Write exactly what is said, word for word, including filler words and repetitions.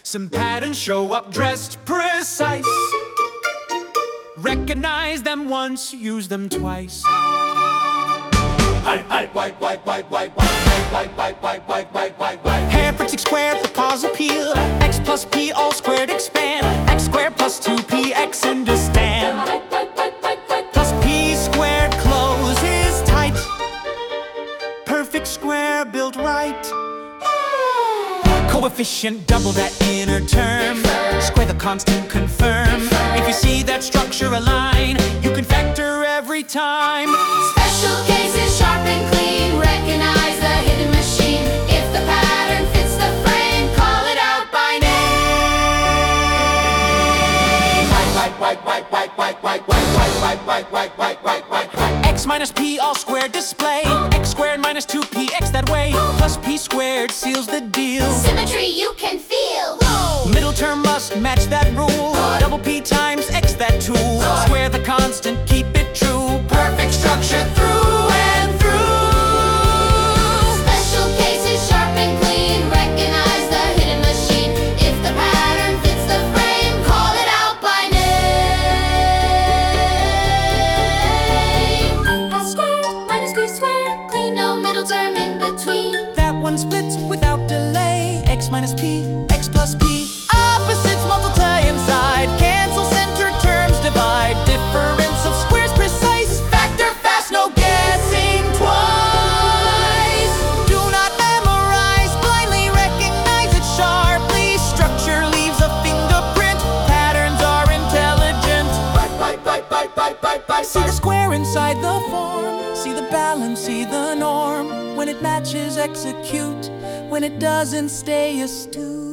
Some patterns show up dressed precise. Recognize them once, use them twice. White, white, white, white, white, white, white, white, white, white, white, white, white. Hair six squared, the pause appeal. X plus P all squared expand. X squared plus two P X understand. Plus P squared closes tight. Perfect square built right. Coefficient double that inner term. Square the constant, confirm. If you see that structure align, you can factor every time. Special cases, sharp and clean. Recognize the hidden machine. If the pattern fits the frame, call it out by name. White, white, white, white, white, white, white, white, white, white, white, white, white, white, white. X minus P all squared display. X squared minus two P X that way. Plus P squared seals the deal. Symmetry you can feel. Middle term must match that rule. Double P times X that tool. Square the constant, keep it true. Perfect structure through and through. Special cases, sharp and clean. Recognize the hidden machine. If the pattern fits the frame, call it out by name. S squared minus P squared. Clean, no middle term in between. That one splits without delay. X minus P, X plus P. Opposites multiply inside. Cancel center terms, divide. Difference of squares precise. Factor fast, no guessing twice. Do not memorize, blindly recognize it sharply. Structure leaves a fingerprint. Patterns are intelligent. White, white, white, white, white, white, white. See the square inside the form. See the balance, see the norm. When it matches, execute. When it doesn't, stay astute.